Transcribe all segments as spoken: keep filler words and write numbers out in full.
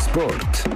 Sport.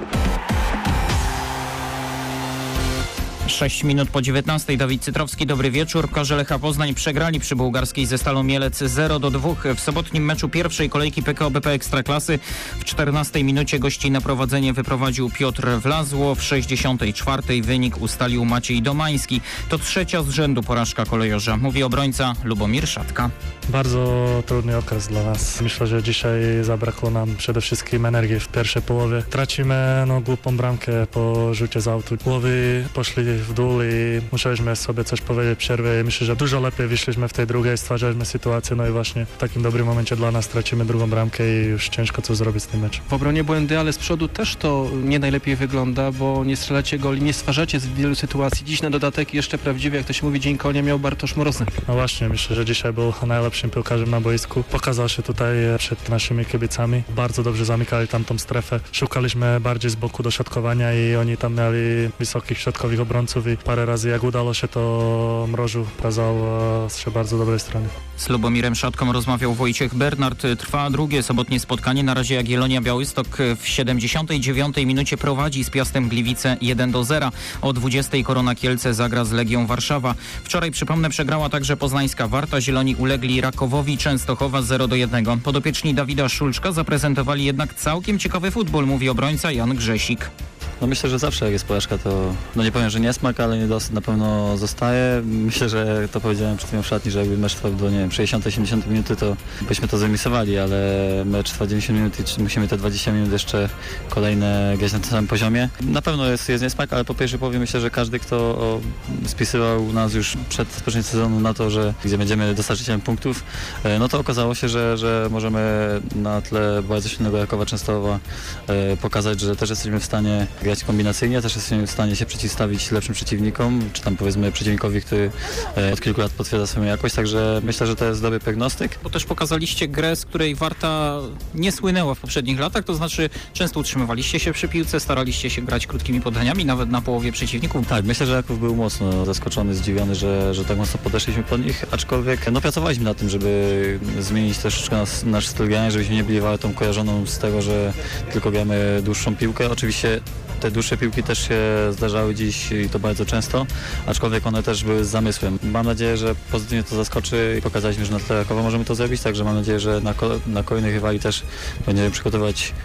sześć minut po dziewiętnastej. Dawid Cytrowski, dobry wieczór. Piłkarze Lecha Poznań przegrali przy bułgarskiej ze Stalą Mielec zero do dwóch. W sobotnim meczu pierwszej kolejki P K O B P Ekstraklasy w czternastej minucie gości na prowadzenie wyprowadził Piotr Wlazło. W sześćdziesiątej czwartej wynik ustalił Maciej Domański. To trzecia z rzędu porażka kolejorza, mówi obrońca Lubomir Szatka. Bardzo trudny okres dla nas. Myślę, że dzisiaj zabrakło nam przede wszystkim energii w pierwszej połowie. Tracimy no, głupą bramkę po rzucie z autu. Głowy poszli w dół i musieliśmy sobie coś powiedzieć w przerwie. Myślę, że dużo lepiej wyszliśmy w tej drugiej, stwarzaliśmy sytuację, no i właśnie w takim dobrym momencie dla nas tracimy drugą bramkę i już ciężko co zrobić z tym meczem. W obronie błędy, ale z przodu też to nie najlepiej wygląda, bo nie strzelacie goli, nie stwarzacie z wielu sytuacji. Dziś na dodatek jeszcze prawdziwie, jak to się mówi, dzień konia miał Bartosz Mrozny. No właśnie, myślę, że dzisiaj był najlepszym piłkarzem na boisku. Pokazał się tutaj przed naszymi kibicami. Bardzo dobrze zamykali tamtą strefę. Szukaliśmy bardziej z boku dośrodkowania i oni tam mieli wysokich środkowych obrońców i parę razy jak udało się, to Mrożu pokazał się bardzo dobrej strony. Z Lubomirem Szatką rozmawiał Wojciech Bernard. Trwa drugie sobotnie spotkanie. Na razie Jagiellonia Białystok w siedemdziesiątej dziewiątej minucie prowadzi z Piastem Gliwice jeden do zera. O dwudziestej Korona Kielce zagra z Legią Warszawa. Wczoraj, przypomnę, przegrała także poznańska Warta. Zieloni ulegli Rakowowi Częstochowa zero do jednego. Podopieczni Dawida Szulczka zaprezentowali jednak całkiem ciekawy futbol, mówi obrońca Jan Grzesik. No myślę, że zawsze jak jest porażka, to no nie powiem, że niesmak, ale niedosyt na pewno zostaje. Myślę, że to powiedziałem przed chwilą w szatni, że jakby mecz trwał do nie wiem, sześćdziesiątej siedemdziesiątej minuty, to byśmy to zremisowali, ale mecz trwa dziewięćdziesiąt minut i musimy te dwadzieścia minut jeszcze kolejne grać na tym samym poziomie. Na pewno jest, jest niesmak, ale po pierwszej połowie myślę, że każdy, kto o, spisywał nas już przed rozpoczęciem sezonu na to, że gdzie będziemy dostarczycielem punktów, no to okazało się, że, że możemy na tle bardzo silnego Rakowa Częstochowa e, pokazać, że też jesteśmy w stanie grać kombinacyjnie, też jesteśmy w stanie się przeciwstawić lepszym przeciwnikom, czy tam powiedzmy przeciwnikowi, który od kilku lat potwierdza swoją jakość, także myślę, że to jest dobry prognostyk. Bo też pokazaliście grę, z której Warta nie słynęła w poprzednich latach, to znaczy często utrzymywaliście się przy piłce, staraliście się grać krótkimi podaniami, nawet na połowie przeciwników. Tak, myślę, że Raków był mocno zaskoczony, zdziwiony, że, że tak mocno podeszliśmy pod nich, aczkolwiek no pracowaliśmy nad tym, żeby zmienić troszeczkę nas, nasz styl grania, żebyśmy nie byli Wartą kojarzoną z tego, że tylko gramy dłuższą piłkę. Oczywiście te dłuższe piłki też się zdarzały dziś i to bardzo często, aczkolwiek one też były z zamysłem. Mam nadzieję, że pozytywnie to zaskoczy i pokazaliśmy, że na tle Rakowa możemy to zrobić, także mam nadzieję, że na, na kolejnych rywali też będziemy przygotować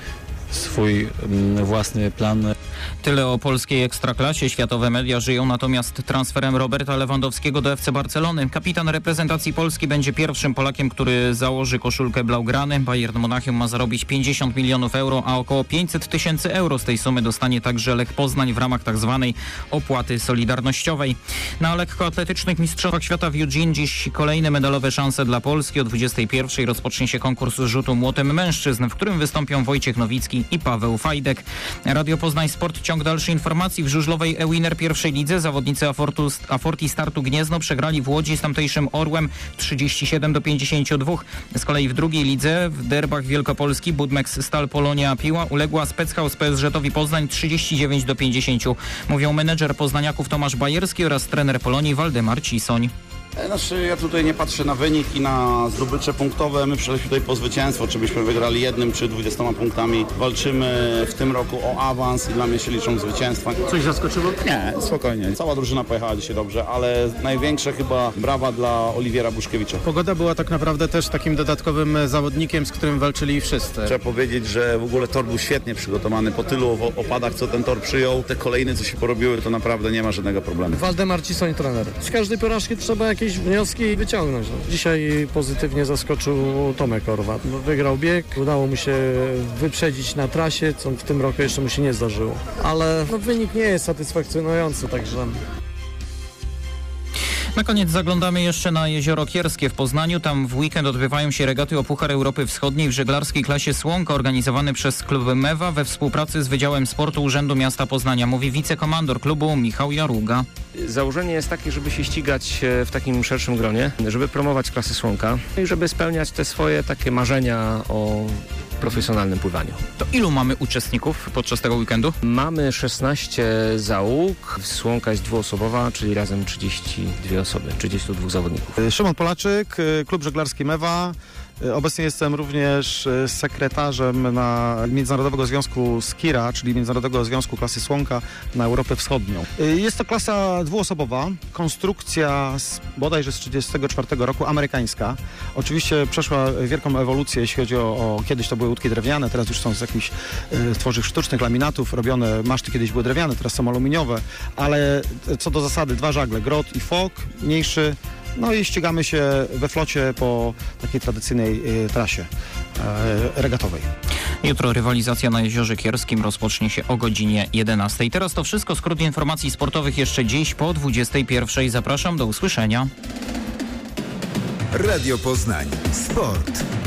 swój mm, własny plan. Tyle o polskiej ekstraklasie. Światowe media żyją natomiast transferem Roberta Lewandowskiego do F C Barcelony. Kapitan reprezentacji Polski będzie pierwszym Polakiem, który założy koszulkę blaugrany. Bayern Monachium ma zarobić pięćdziesiąt milionów euro, a około pięćset tysięcy euro z tej sumy dostanie także Lech Poznań w ramach tzw. opłaty solidarnościowej. Na lekkoatletycznych mistrzostwach świata w Eugene dziś kolejne medalowe szanse dla Polski. O dwudziestej pierwszej rozpocznie się konkurs rzutu młotem mężczyzn, w którym wystąpią Wojciech Nowicki i Paweł Fajdek. Radio Poznań Sport, ciąg dalszych informacji. W żużlowej e-winner pierwszej lidze zawodnicy Afortu, Aforti Startu Gniezno przegrali w Łodzi z tamtejszym Orłem trzydzieści siedem do pięćdziesięciu dwóch. Z kolei w drugiej lidze w derbach Wielkopolski Budmex Stal Polonia Piła uległa Specchaus P S Żetowi Poznań trzydzieści dziewięć do pięćdziesięciu. Mówią menedżer poznaniaków Tomasz Bajerski oraz trener Polonii Waldemar Cisoń. Znaczy, ja tutaj nie patrzę na wynik i na zdobycze punktowe. My przyszliśmy tutaj po zwycięstwo, czy byśmy wygrali jednym, czy dwudziestoma punktami. Walczymy w tym roku o awans i dla mnie się liczą zwycięstwa. Coś zaskoczyło? Nie, spokojnie. Cała drużyna pojechała dzisiaj dobrze, ale największe chyba brawa dla Oliwiera Buszkiewicza. Pogoda była tak naprawdę też takim dodatkowym zawodnikiem, z którym walczyli wszyscy. Trzeba powiedzieć, że w ogóle tor był świetnie przygotowany. Po tylu opadach, co ten tor przyjął, te kolejne, co się porobiły, to naprawdę nie ma żadnego problemu. Waldemar Cisoń, trener. Z każdej porażki trzeba jakieś wnioski wyciągnąć. Dzisiaj pozytywnie zaskoczył Tomek Orwat. Wygrał bieg, udało mu się wyprzedzić na trasie, co w tym roku jeszcze mu się nie zdarzyło. Ale no, wynik nie jest satysfakcjonujący, także... Na koniec zaglądamy jeszcze na Jezioro Kierskie w Poznaniu. Tam w weekend odbywają się regaty o Puchar Europy Wschodniej w żeglarskiej klasie Słonka, organizowany przez klub Mewa we współpracy z Wydziałem Sportu Urzędu Miasta Poznania, mówi wicekomandor klubu Michał Jaruga. Założenie jest takie, żeby się ścigać w takim szerszym gronie, żeby promować klasę Słonka i żeby spełniać te swoje takie marzenia o profesjonalnym pływaniu. To ilu mamy uczestników podczas tego weekendu? Mamy szesnaście załóg, Słonka jest dwuosobowa, czyli razem trzydzieści dwie osoby, trzydziestu dwóch zawodników. Szymon Polaczyk, klub żeglarski Mewa. Obecnie jestem również sekretarzem na Międzynarodowego Związku Skira, czyli Międzynarodowego Związku Klasy Słonka na Europę Wschodnią. Jest to klasa dwuosobowa, konstrukcja z, bodajże z trzydziestego czwartego roku, amerykańska. Oczywiście przeszła wielką ewolucję, jeśli chodzi o, o kiedyś to były łódki drewniane, teraz już są z jakichś y, tworzyw sztucznych, laminatów robione, maszty kiedyś były drewniane, teraz są aluminiowe, ale co do zasady dwa żagle, grot i fok, mniejszy. No i ścigamy się we flocie po takiej tradycyjnej y, trasie y, regatowej. Jutro rywalizacja na Jeziorze Kierskim rozpocznie się o godzinie jedenastej. Teraz to wszystko. Skrót informacji sportowych jeszcze dziś po dwudziestej pierwszej. Zapraszam, do usłyszenia. Radio Poznań. Sport.